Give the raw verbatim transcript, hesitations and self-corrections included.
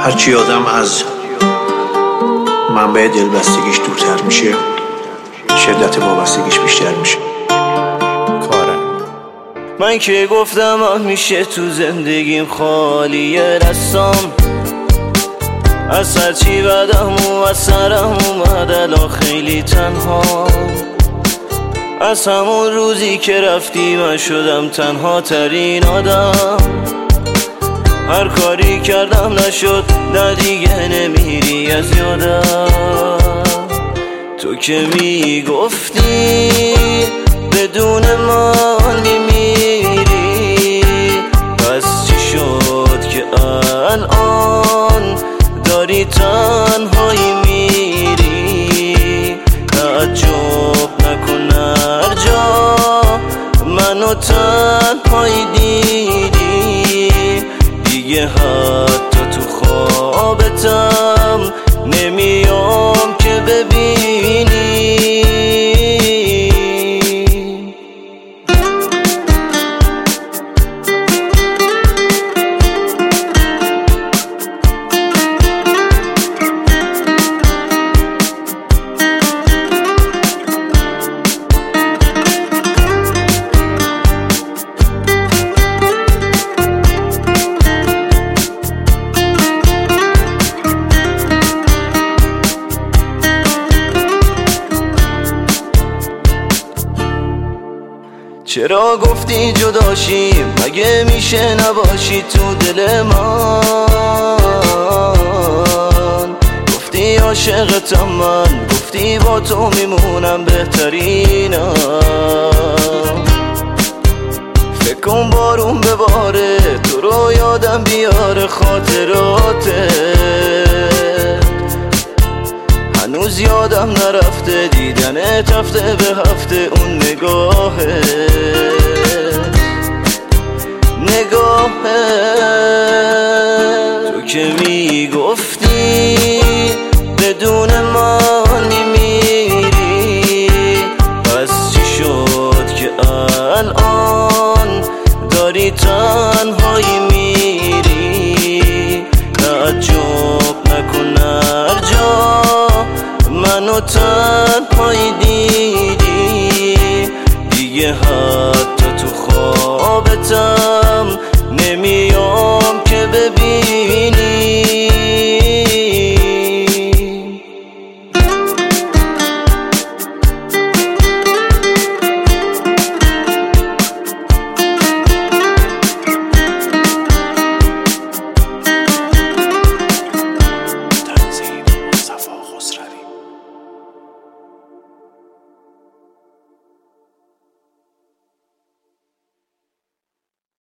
هرچی آدم از منبع دلبستگیش دورتر میشه، شدت وابستگیش بیشتر میشه. کارم من که گفتم همیشه تو زندگیم خالیه دستام، از هرچی بدم و از سرم اومد الان خیلی تنها. از همون روزی که رفتی من شدم تنها ترین آدم. هر کاری کردم نشد، نه دیگه نمیری از یادم. تو که میگفتی بدون من میمیری، پس چی شد که الان داری تنهایی میری؟ تعجب نکن هر جا منو تنهایی دیدی، دیگه حتی تو خوابتم نمیام که ببینی. چرا گفتی جداشیم؟ مگه میشه نباشی تو دل من؟ گفتی عاشقتم من، گفتی با تو میمونم بهترینم. فکر کن بارون بباره تو رو یادم بیاره خاطراته، هنوز یادم نرفته دیدنت هفته به هفته. اون نگاهه نگاهه تو که میگفتی بدون من میمیری، پس چی شد که الان داری تنهایی میری؟ تعجب نکن هر جا منو تنهایی دیدی، دیگه حتی تو خوابتم